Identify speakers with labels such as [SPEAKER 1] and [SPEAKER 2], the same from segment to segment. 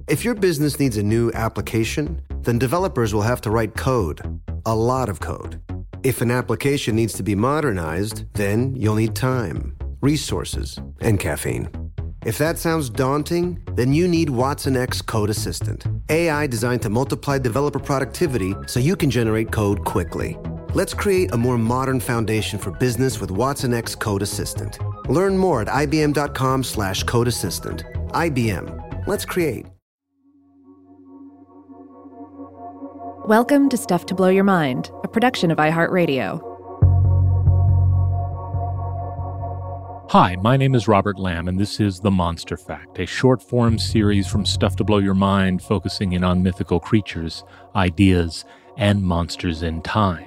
[SPEAKER 1] If your business needs a new application, then developers will have to write code, a lot of code. If an application needs to be modernized, then you'll need time, resources, and caffeine. If that sounds daunting, then you need watsonx Code Assistant, AI designed to multiply developer productivity so you can generate code quickly. Let's create a more modern foundation for business with watsonx Code Assistant. Learn more at ibm.com/code assistant. IBM. Let's create.
[SPEAKER 2] Welcome to Stuff to Blow Your Mind, a production of iHeartRadio.
[SPEAKER 3] Hi, my name is Robert Lamb, and this is The Monster Fact, a short-form series from Stuff to Blow Your Mind focusing in on mythical creatures, ideas, and monsters in time.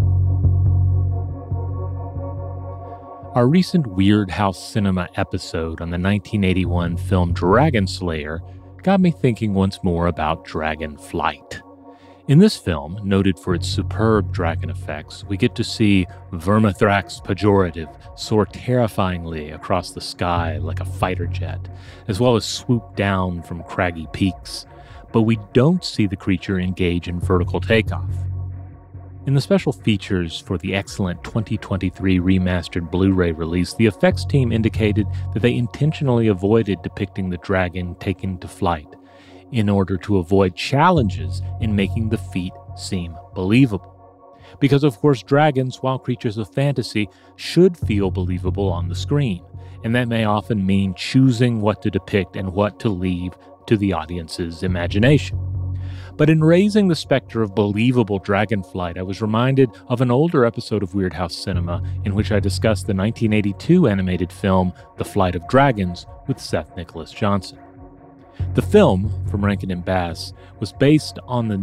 [SPEAKER 3] Our recent Weird House Cinema episode on the 1981 film Dragon Slayer got me thinking once more about dragon flight. In this film, noted for its superb dragon effects, we get to see Vermithrax Pejorative soar terrifyingly across the sky like a fighter jet, as well as swoop down from craggy peaks, but we don't see the creature engage in vertical takeoff. In the special features for the excellent 2023 remastered Blu-ray release, the effects team indicated that they intentionally avoided depicting the dragon taken to flight in order to avoid challenges in making the feat seem believable. Because, of course, dragons, while creatures of fantasy, should feel believable on the screen, and that may often mean choosing what to depict and what to leave to the audience's imagination. But in raising the specter of believable dragon flight, I was reminded of an older episode of Weird House Cinema in which I discussed the 1982 animated film The Flight of Dragons with Seth Nicholas Johnson. The film, from Rankin and Bass, was based on the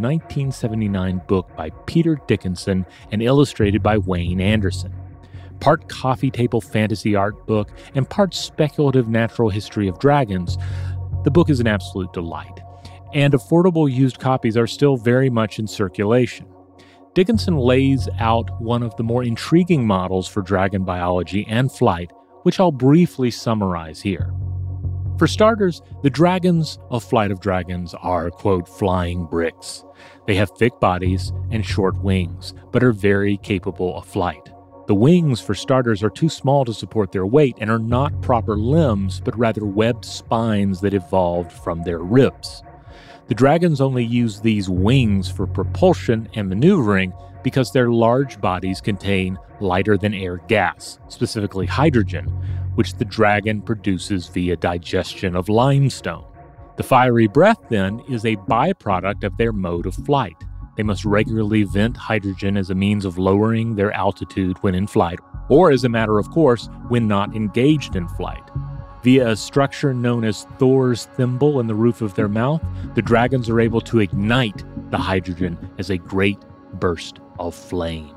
[SPEAKER 3] 1979 book by Peter Dickinson and illustrated by Wayne Anderson. Part coffee table fantasy art book and part speculative natural history of dragons, the book is an absolute delight, and affordable used copies are still very much in circulation. Dickinson lays out one of the more intriguing models for dragon biology and flight, which I'll briefly summarize here. For starters, the dragons of Flight of Dragons are, quote, flying bricks. They have thick bodies and short wings, but are very capable of flight. The wings, for starters, are too small to support their weight and are not proper limbs, but rather webbed spines that evolved from their ribs. The dragons only use these wings for propulsion and maneuvering because their large bodies contain lighter-than-air gas, specifically hydrogen, which the dragon produces via digestion of limestone. The fiery breath, then, is a byproduct of their mode of flight. They must regularly vent hydrogen as a means of lowering their altitude when in flight, or as a matter of course, when not engaged in flight. Via a structure known as Thor's thimble in the roof of their mouth, the dragons are able to ignite the hydrogen as a great burst of flame.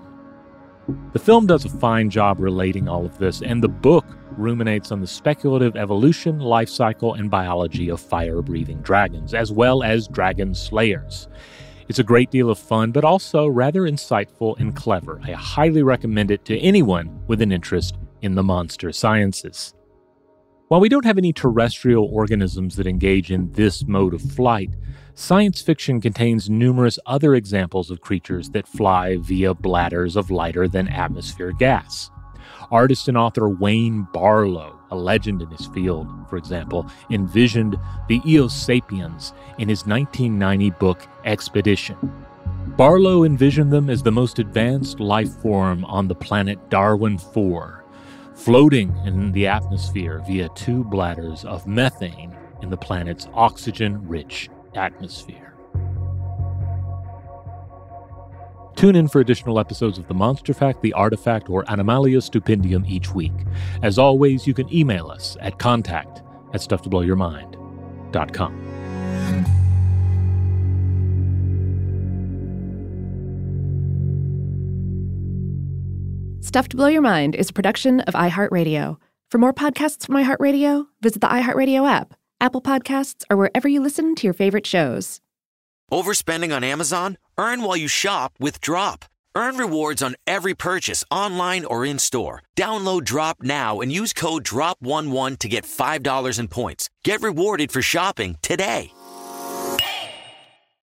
[SPEAKER 3] The film does a fine job relating all of this, and the book ruminates on the speculative evolution, life cycle, and biology of fire-breathing dragons, as well as dragon slayers. It's a great deal of fun, but also rather insightful and clever. I highly recommend it to anyone with an interest in the monster sciences. While we don't have any terrestrial organisms that engage in this mode of flight, science fiction contains numerous other examples of creatures that fly via bladders of lighter-than-atmosphere gas. Artist and author Wayne Barlow, a legend in his field, for example, envisioned the Eosapiens in his 1990 book Expedition. Barlow envisioned them as the most advanced life form on the planet Darwin IV, floating in the atmosphere via two bladders of methane in the planet's oxygen-rich atmosphere. Tune in for additional episodes of The Monster Fact, The Artifact, or Animalia Stupendium each week. As always, you can email us at contact@stufftoblowyourmind.com.
[SPEAKER 2] Stuff to Blow Your Mind is a production of iHeartRadio. For more podcasts from iHeartRadio, visit the iHeartRadio app, Apple Podcasts, or wherever you listen to your favorite shows.
[SPEAKER 4] Overspending on Amazon? Earn while you shop with Drop. Earn rewards on every purchase online or in-store. Download Drop now and use code DROP11 to get $5 in points. Get rewarded for shopping today.